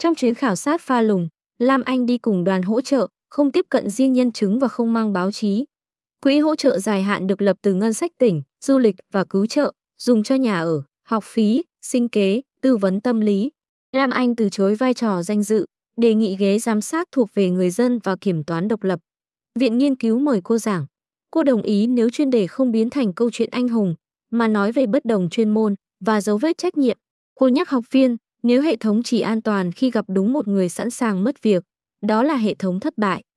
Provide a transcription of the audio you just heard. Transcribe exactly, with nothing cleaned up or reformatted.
Trong chuyến khảo sát Pha Lùng, Lam Anh đi cùng đoàn hỗ trợ, không tiếp cận riêng nhân chứng và không mang báo chí. Quỹ hỗ trợ dài hạn được lập từ ngân sách tỉnh, du lịch và cứu trợ, dùng cho nhà ở, học phí, sinh kế, tư vấn tâm lý. Lam Anh từ chối vai trò danh dự, đề nghị ghế giám sát thuộc về người dân và kiểm toán độc lập. Viện nghiên cứu mời cô giảng. Cô đồng ý nếu chuyên đề không biến thành câu chuyện anh hùng, mà nói về bất đồng chuyên môn và dấu vết trách nhiệm. Cô nhắc học viên, nếu hệ thống chỉ an toàn khi gặp đúng một người sẵn sàng mất việc, đó là hệ thống thất bại.